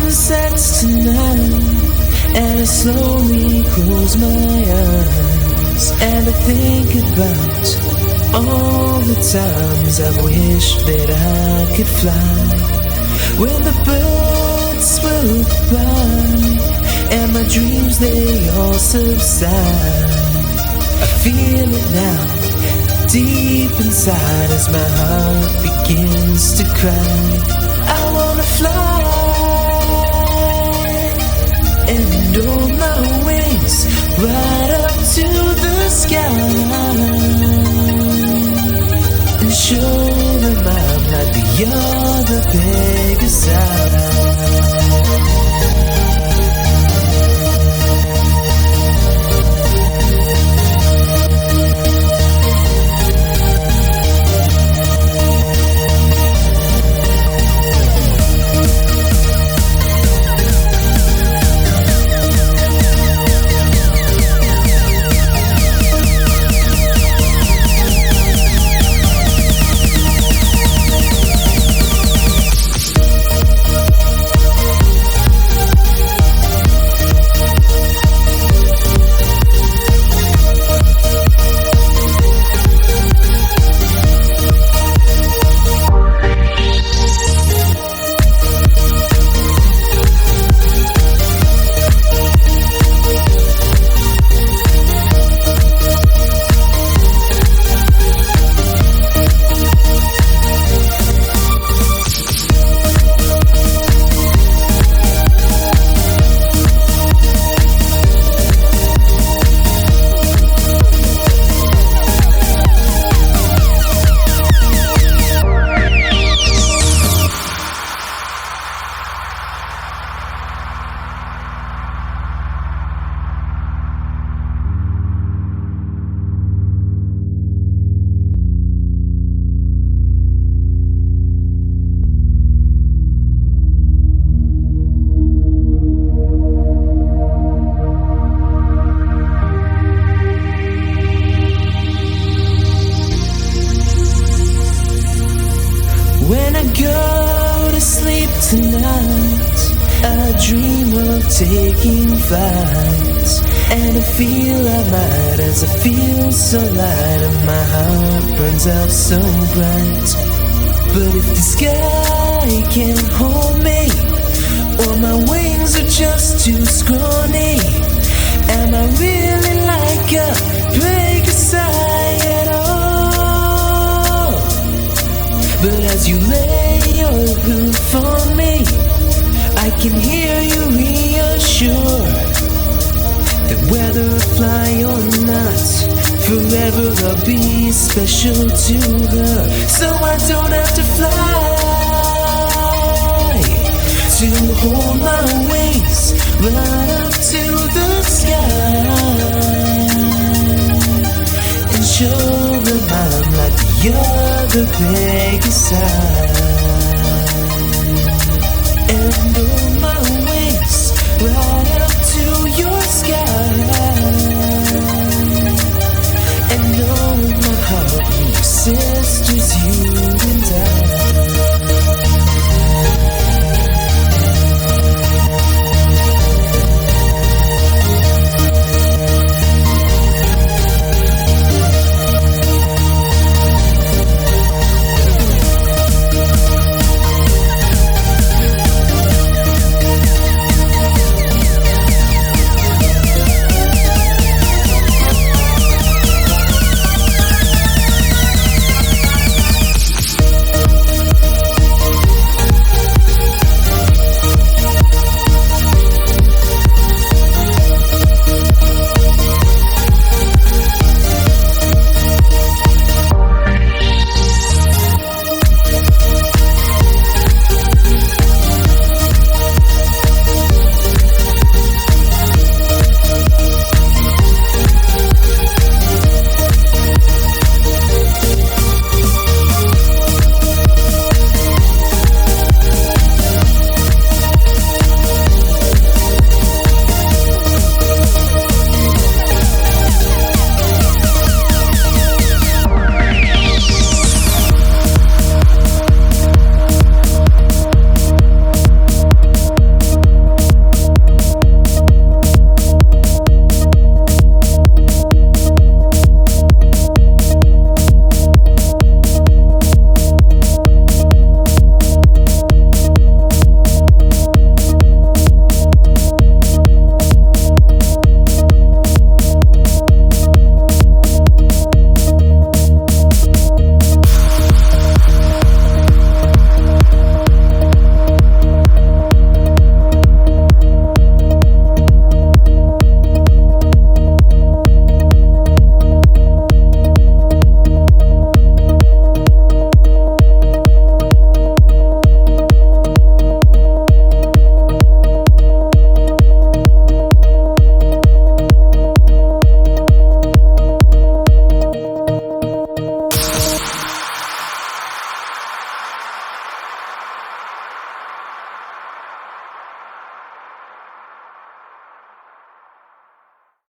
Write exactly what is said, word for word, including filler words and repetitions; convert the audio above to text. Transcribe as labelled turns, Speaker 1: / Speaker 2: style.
Speaker 1: sets tonight, and I slowly close my eyes, and I think about all the times I've wished that I could fly. When the birds will by, and my dreams they all subside. I feel it now, deep inside, as my heart begins to cry. I wanna fly and hold my wings right up to the sky, and show them I'm not the other Pegasus. When I go to sleep tonight, I dream of taking flight, and I feel I might as I feel so light, and my heart burns out so bright. But if the sky can't hold me, or my wings are just too scrawny, am I really like a Pegasus at all? But as you lay your hoof on me, I can hear you reassure that whether I fly or not, forever I'll be special to her. So I don't have to fly to hold my wings right up to the sky, and show them I'm like the other Pegasus.